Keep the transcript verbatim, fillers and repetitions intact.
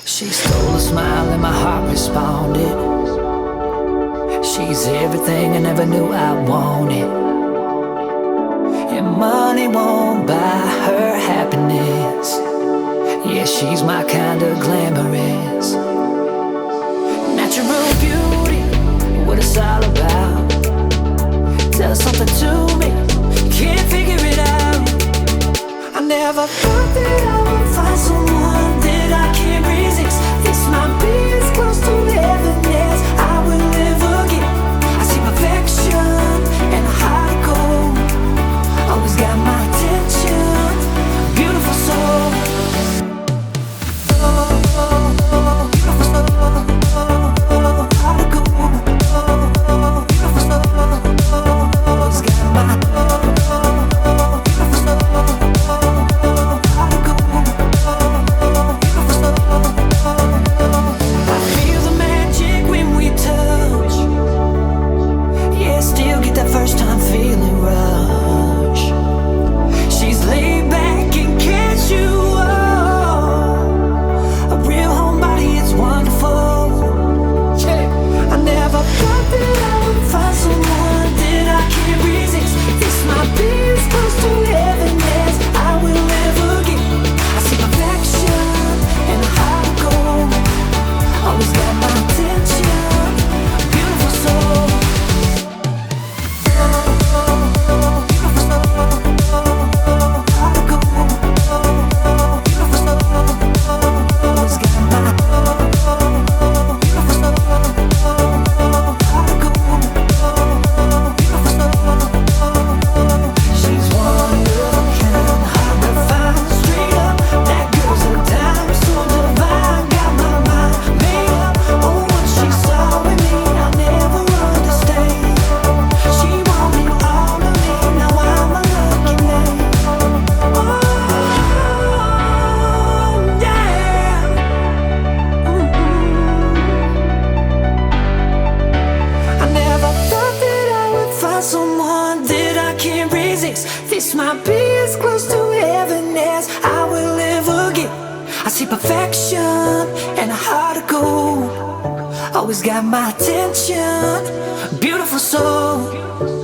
She stole a smile and my heart responded. She's everything I never knew I wanted. And money won't buy her happiness. Yeah, she's my kind of glamorous. Natural beauty, what it's all about. Tell something to me, can't figure it out. I never thought that I would find someone that I can't resist. This might be as close to heaven as I will ever get. I see perfection and a heart of gold. Always got my attention, beautiful soul. Oh, oh, oh, beautiful soul. Oh, heart of gold. Oh, beautiful soul. Always got my oh, beautiful soul. Heart of gold. Beautiful soul. I feel the magic when we touch. Yeah, still get that first time feeling rush. She's laid back and casual, a real homebody, it's wonderful. Yeah, I never thought that I would find someone that I can't resist. This might be as close to heaven as I will ever get. I see perfection and a heart of gold. Always got my attention, beautiful soul. Someone that I can't resist. This might be as close to heaven as I will ever get. I see perfection and a heart of gold. Always got my attention, beautiful soul.